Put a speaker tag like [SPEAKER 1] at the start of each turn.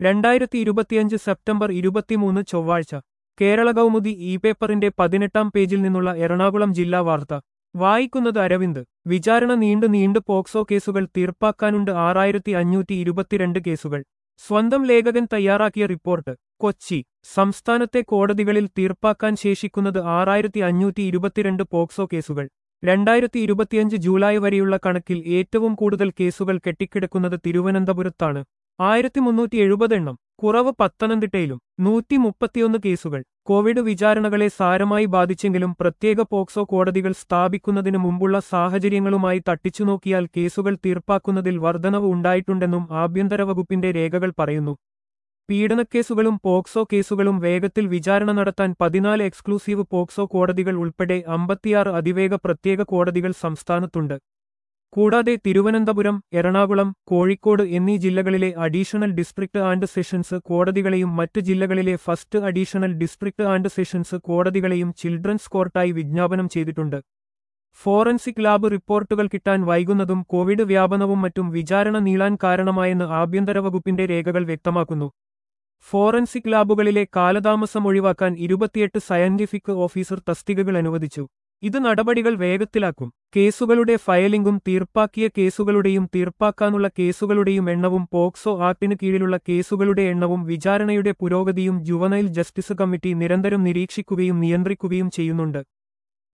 [SPEAKER 1] 2025 September 23 ചൊവ്വാഴ്ച കേരള കൗമുദി പേപ്പറിന്റെ 18-ാം പേജിൽ നിന്നുള്ള എറണാകുളം ജില്ലാ വാർത്ത വായിക്കുന്നത് അരവിന്ദ്. വിചാരണ നീണ്ടു പോക്സോ കേസുകൾ തീർപ്പാക്കാനുണ്ട് 6522 കേസുകൾ. സ്വന്തം ലേഖകൻ തയ്യാറാക്കിയ റിപ്പോർട്ട്. കൊച്ചി. സംസ്ഥാനത്തെ കോടതികളിൽ തീർപ്പാക്കാൻ ശേഷിക്കുന്നത് 6522 പോക്സോ കേസുകൾ. 2025 ജൂലൈ വരെയുള്ള കണക്കിൽ ഏറ്റവും കൂടുതൽ കേസുകൾ കെട്ടിക്കിടക്കുന്നത് തിരുവനന്തപുരത്താണ്. 1370 എണ്ണം. കുറവ് പത്തനംതിട്ടയിലും. 131 കേസുകൾ. കോവിഡ് വിചാരണകളെ സാരമായി ബാധിച്ചെങ്കിലും പ്രത്യേക പോക്സോ കോടതികൾ സ്ഥാപിക്കുന്നതിന് മുമ്പുള്ള സാഹചര്യങ്ങളുമായി തട്ടിച്ചുനോക്കിയാൽ കേസുകൾ തീർപ്പാക്കുന്നതിൽ വർധനവ് ഉണ്ടായിട്ടുണ്ടെന്നും ആഭ്യന്തര വകുപ്പിന്റെ രേഖകൾ പറയുന്നു. പീഡനക്കേസുകളും പോക്സോ കേസുകളും വേഗത്തിൽ വിചാരണ നടത്താൻ 14 എക്സ്ക്ലൂസീവ് പോക്സോ കോടതികൾ ഉൾപ്പെടെ 56 അതിവേഗ പ്രത്യേക കോടതികൾ സംസ്ഥാനത്തുണ്ട്. കൂടാതെ തിരുവനന്തപുരം, എറണാകുളം, കോഴിക്കോട് എന്നീ ജില്ലകളിലെ അഡീഷണൽ ഡിസ്ട്രിക്ട് ആൻഡ് സെഷൻസ് കോടതികളെയും മറ്റ് ജില്ലകളിലെ first additional district and sessions കോടതികളെയും ചിൽഡ്രൻസ് കോർട്ടായി വിജ്ഞാപനം ചെയ്തിട്ടുണ്ട്. ഫോറൻസിക് ലാബ് റിപ്പോർട്ടുകൾ കിട്ടാൻ വൈകുന്നതും കോവിഡ് വ്യാപനവും മറ്റും വിചാരണ നീളാൻ കാരണമായെന്ന് ആഭ്യന്തര വകുപ്പിന്റെ രേഖകൾ വ്യക്തമാക്കുന്നു. ഫോറൻസിക് ലാബുകളിലെ കാലതാമസം ഒഴിവാക്കാൻ 28 സയന്റിഫിക് ഓഫീസർ തസ്തികകൾ അനുവദിച്ചു. ഇത് നടപടികൾ വേഗത്തിലാക്കും. കേസുകളുടെ ഫയലിംഗും തീർപ്പാക്കിയ കേസുകളുടെയും തീർപ്പാക്കാനുള്ള കേസുകളുടെയും എണ്ണവും പോക്സോ ആക്ടിന് കീഴിലുള്ള കേസുകളുടെ എണ്ണവും വിചാരണയുടെ പുരോഗതിയും ജുവനൈൽ ജസ്റ്റിസ് കമ്മിറ്റി നിരന്തരം നിരീക്ഷിക്കുകയും നിയന്ത്രിക്കുകയും ചെയ്യുന്നുണ്ട്.